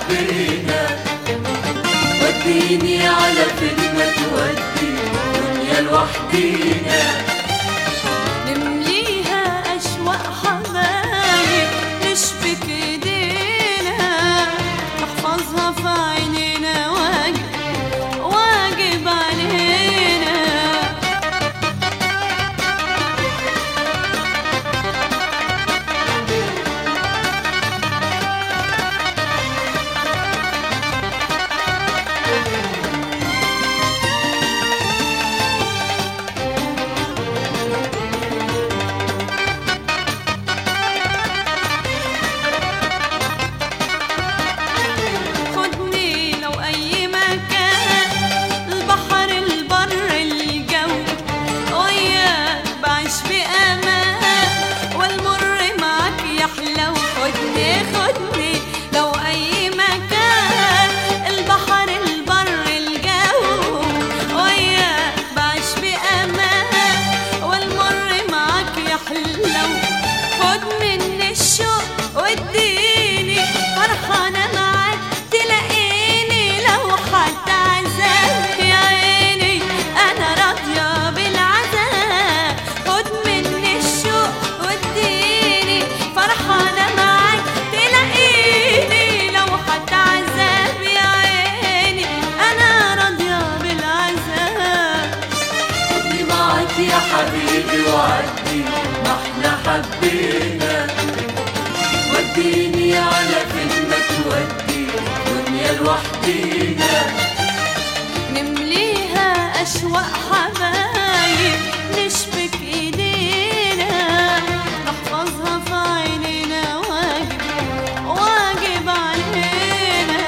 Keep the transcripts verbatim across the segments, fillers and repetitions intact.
حبينا، وديني على فين ما تودي دنيا لوحدينا. نمليها أشواق حبايب نشبك ايدينا، نحفظها في عينينا واجب واجب علينا. خدني لو أي مكان، البحر البر الجو، وياك بعيش بأمان، والمر معاك يحلو. خد مني الشوق واديني، فرحانة معاك تلاقيني، لو حتى عذاب يا عيني أنا راضية بالعذاب. خد مني الشوق واديني، فرحانة معاك تلاقيني، لو حتى عذاب يا عيني أنا راضية بالعذاب. خدني معاك يا حبيبي وعدي ما احنا حبينا، وديني على فين ما تودي دنيا لوحدينا. نمليها أشواق حبايب نشبك ايدينا، نحفظها في عينينا واجب واجب علينا.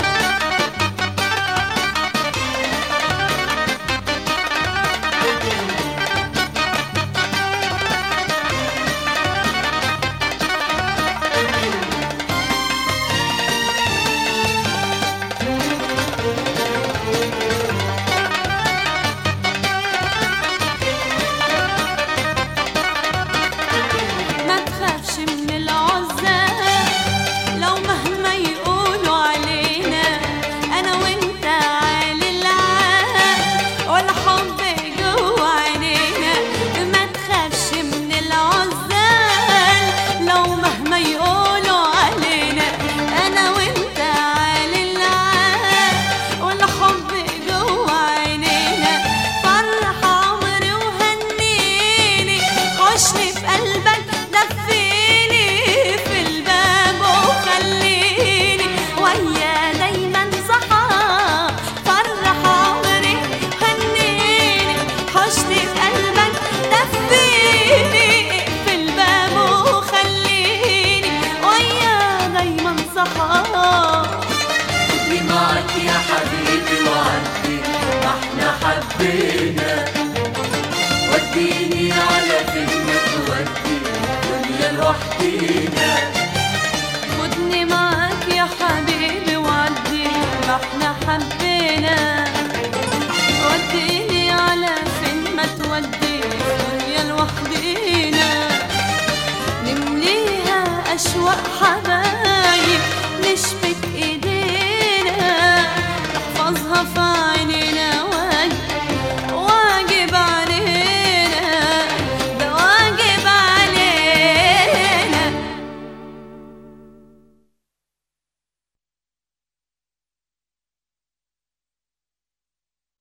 ما تخافش من العزاب لو مهما يقولوا علينا، أنا وأنت عالي العال والحب جوا عينينا. ما تخافش من العزال لو مهما يقولوا علينا، أنا وأنت عالي العال والحب جوا عينينا. فرح عمري وهنيني، خشني في قلبك دفيني في الباب وخليني ويا دايما صحاب. فرح عمري هنيني، خشني في قلبك دفيني في الباب وخليني ويا دايما صحاب. خدني معاك يا حبيبي وعدي ما احنا حبينا، وديني على فين ما تودي دنيا لوحدينا.